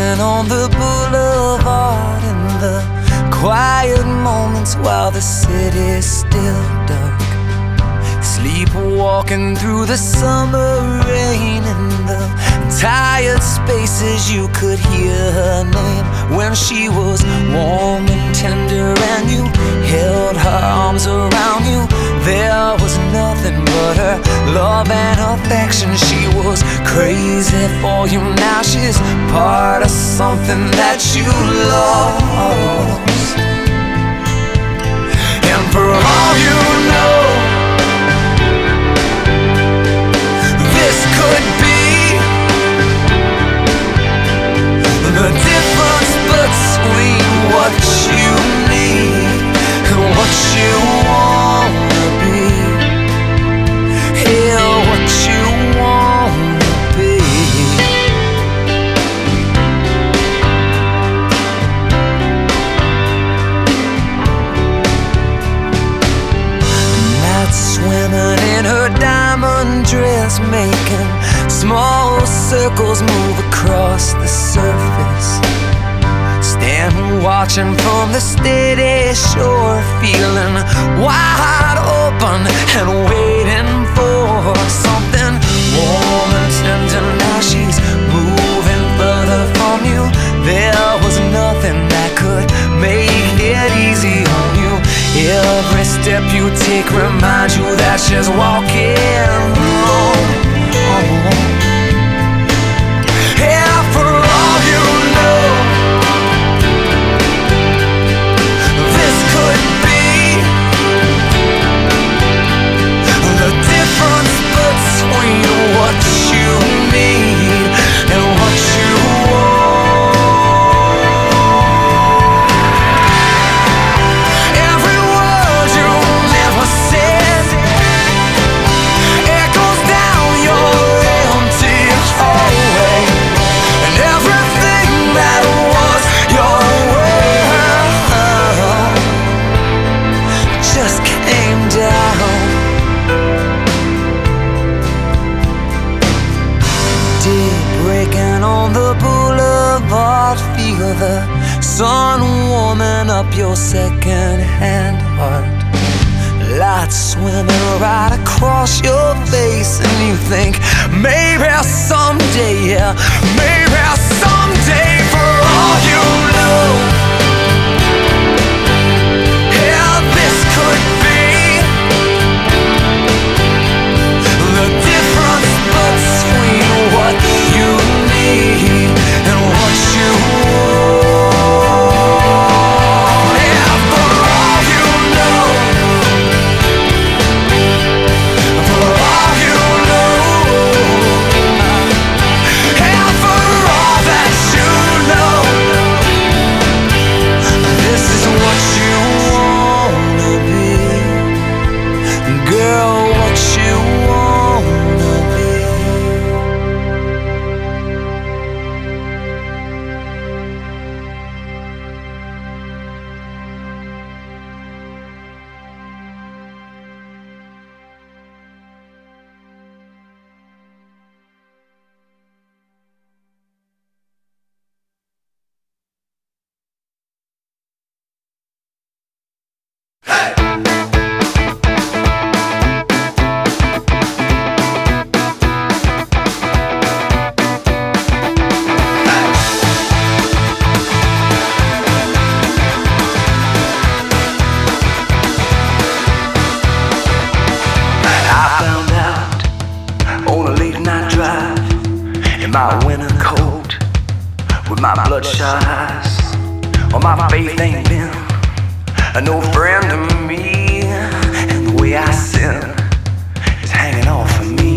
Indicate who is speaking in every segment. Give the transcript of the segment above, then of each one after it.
Speaker 1: Breaking on the boulevard in the quiet moments while the city's still dark. Sleepwalking through the summer rain in the tired spaces, you could hear her name when she was warm and tender and you held her arms around you. There was nothing but her love and affection. She was crazy for you. Now she's part of something that you lost. And for all you know, this could be the difference between what you need and what you wanna be. Yeah, what you wanna be. Night swimming in her diamond dress, making small circles move across the surface. Stand watching from the steady shore, feeling wide open and waiting for something warm and tender. Now she's moving further from you. There was nothing that could make it easy on you. Every step you take reminds you that she's walking home. Yeah, for all you know, this could be the difference between what you need and what you want. Every word you never said echoes down your empty hallway, and everything that was your world just came down. Day breaking on the boulevard, feel the sun warming up your second-hand heart. Light swimming right across your face, and you think maybe someday, yeah, maybe someday, for all you know, yeah, this could be the difference between what you need and what you want. Yeah, for all you know, for all you know, and for all that you know, this is what you wanna be, girl, what you wanna be. I found out on a late night drive in my winter coat with my bloodshot eyes. Oh, my faith ain't been no friend to me, and the way I sin is hanging off of me.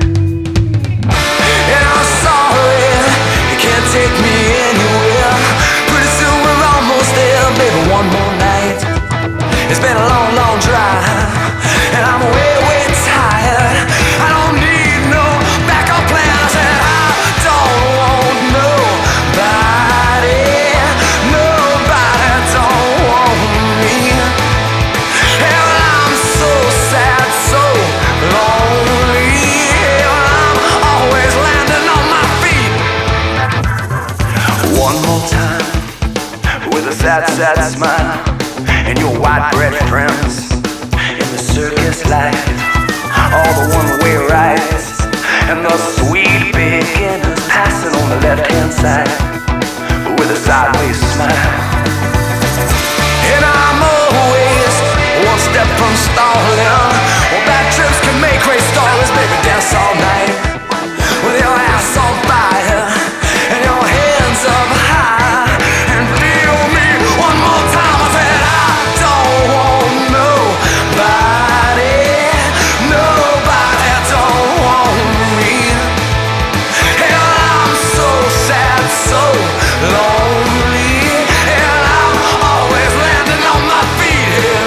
Speaker 1: And I'm sorry, you can't take me anywhere. Pretty soon we're almost there, baby, one more night. It's been a long, long drive, and I'm way, way tired. I don't need no backup plans, and I don't want nobody. Nobody don't want me. And I'm so sad, so lonely. I'm always landing on my feet. white bread friends in the circus life, all the one-way rides, and the sweet beginners passing on the left-hand side with a sideways smile. And I'm always one step from stalling. Well, bad trips can make great stories, baby, dance all night with your ass on fire and your hands up high, and feel me one more time. I said I don't want nobody, nobody don't want me. And I'm so sad, so lonely, and I'm always landing on my feet here.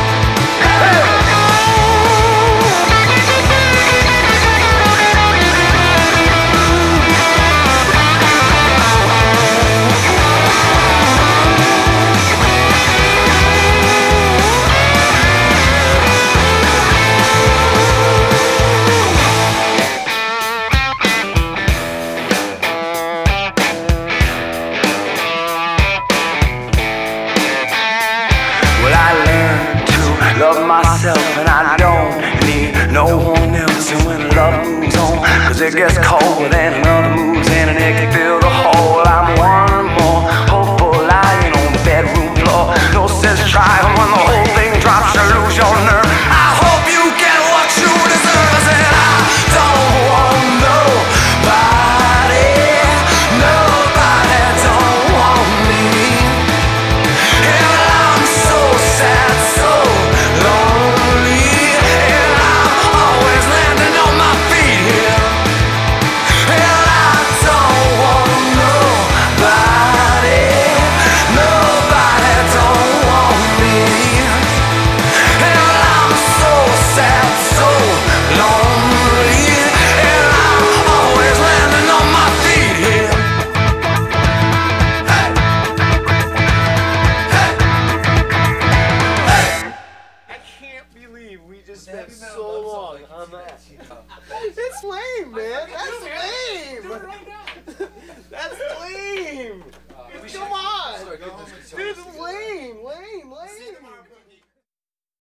Speaker 1: Love myself and I don't need no one else. And when love moves on, cause it gets cold and another moves in and it can fill the hole. I'm one more hopeful lying on the bedroom floor. No sense trying when the whole thing drops, you lose your nerve. I hope you get what you deserve. I said I don't want nobody, nobody don't want me. And I'm so sad, so lonely, and I'm always landing on my feet here. And I don't want nobody, nobody don't want me. And I'm so sad, so lonely, and I'm always landing on my feet here.
Speaker 2: I can't believe we just spent so long on that. It's lame, man. That's lame. That's lame. Come on. Dude, it's lame.